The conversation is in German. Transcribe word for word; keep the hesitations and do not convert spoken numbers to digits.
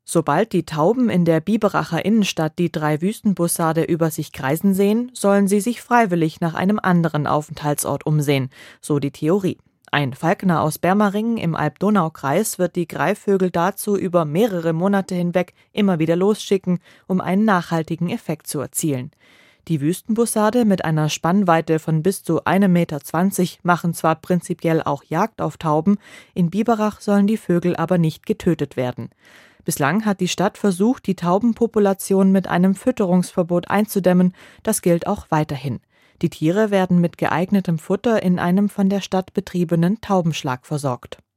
Sobald die Tauben in der Biberacher Innenstadt die drei Wüstenbussarde über sich kreisen sehen, sollen sie sich freiwillig nach einem anderen Aufenthaltsort umsehen, so die Theorie. Ein Falkner aus Bermaringen im Alb-Donau-Kreis wird die Greifvögel dazu über mehrere Monate hinweg immer wieder losschicken, um einen nachhaltigen Effekt zu erzielen. Die Wüstenbussarde mit einer Spannweite von bis zu ein Meter zwanzig machen zwar prinzipiell auch Jagd auf Tauben, in Biberach sollen die Vögel aber nicht getötet werden. Bislang hat die Stadt versucht, die Taubenpopulation mit einem Fütterungsverbot einzudämmen. Das gilt auch weiterhin. Die Tiere werden mit geeignetem Futter in einem von der Stadt betriebenen Taubenschlag versorgt.